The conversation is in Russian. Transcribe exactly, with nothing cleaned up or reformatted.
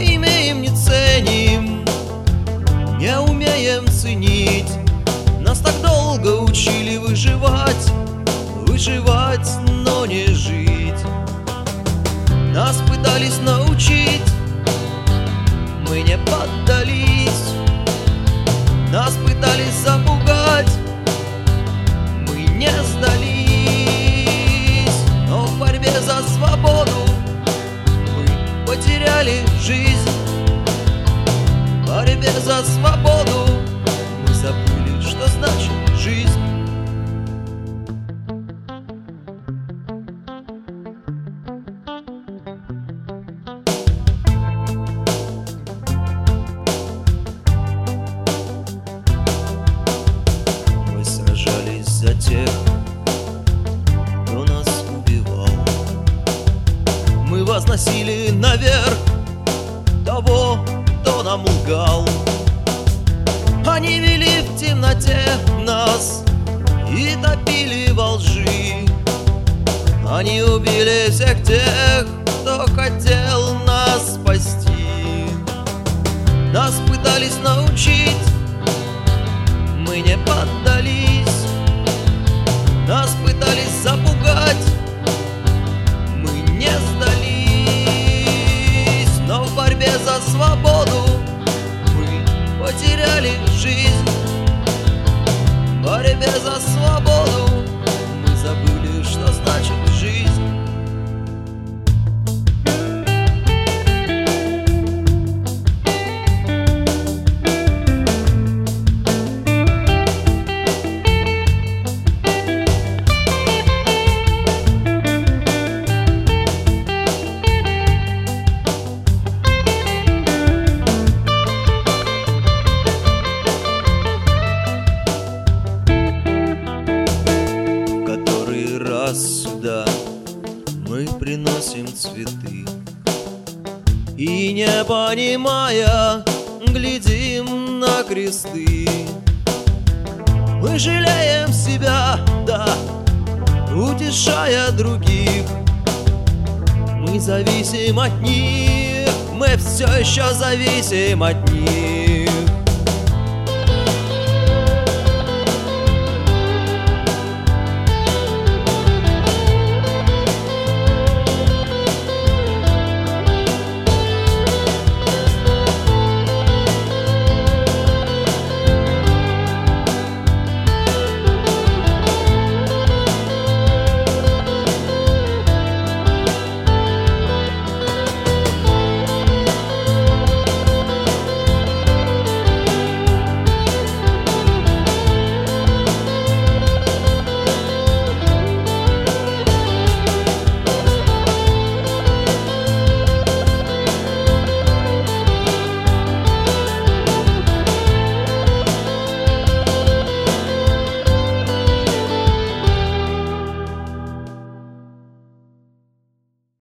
имеем, не ценим, не умеем ценить. Нас так долго учили выживать, выживать, но не жить. Нас пытались научить, мы не поддались. Нас пытались запугать, мы не сдались. Но в борьбе за свободу мы потеряли жизнь. В борьбе за свободу мы забыли, что значит жизнь. За тех, кто нас убивал, мы возносили наверх того, кто нам лгал. Они вели в темноте нас и топили во лжи. Они убили всех тех, кто хотел нас спасти. Нас пытались научить, мы не поддались. Нас пытались запугать, мы не сдались. Но в борьбе за свободу мы потеряли жизнь. В борьбе за свободу мы забыли, что значит жизнь. Сюда мы приносим цветы и, не понимая, глядим на кресты. Мы жалеем себя, да, утешая других. Мы зависим от них, мы все еще зависим от них.